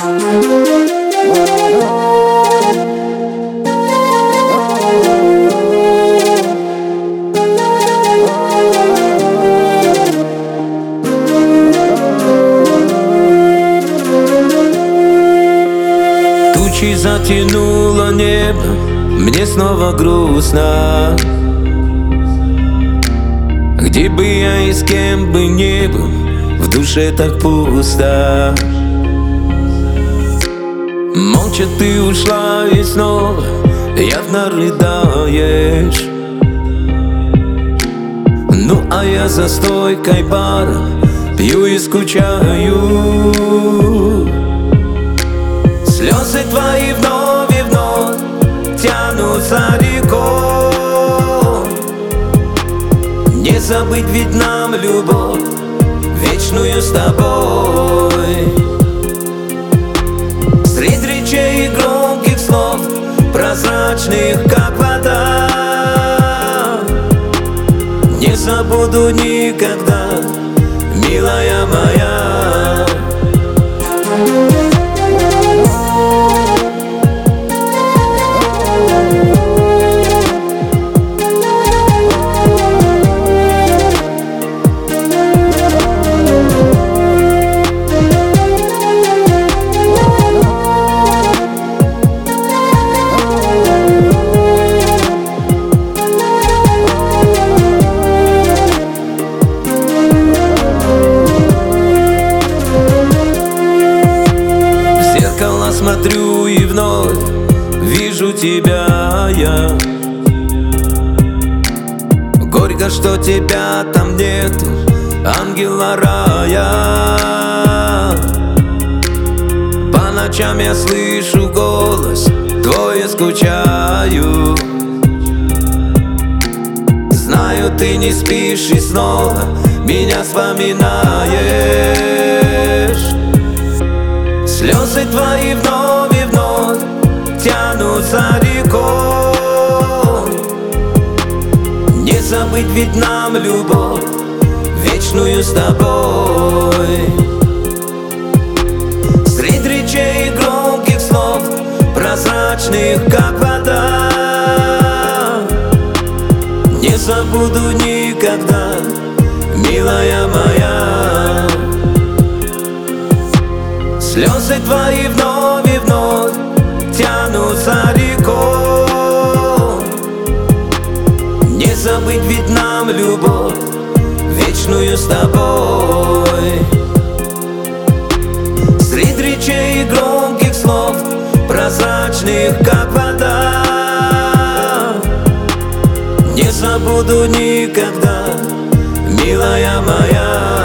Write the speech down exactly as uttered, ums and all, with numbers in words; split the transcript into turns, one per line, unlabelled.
Тучи затянуло небо, мне снова грустно. Где бы я и с кем бы не был, в душе так пусто. Молча ты ушла и снова явно рыдаешь. Ну а я за стойкой бара пью и скучаю. Слезы твои вновь и вновь тянутся рекой. Не забыть ведь нам любовь вечную с тобой. Средь речей и громких слов, прозрачных как вода, не забуду никогда, милая моя. Смотрю и вновь вижу тебя я. Горько, что тебя там нету, ангела рая. По ночам я слышу голос твой, я скучаю. Знаю, ты не спишь и снова меня вспоминаешь. Слезы твои вновь и вновь тянутся рекой. Не забыть ведь нам любовь вечную с тобой. Средь речей и громких слов, прозрачных как вода, не забуду никогда, милая моя. Слезы твои вновь и вновь тянутся рекой. Не забыть ведь нам любовь вечную с тобой. Средь речей и громких слов, прозрачных как вода, не забуду никогда, милая моя.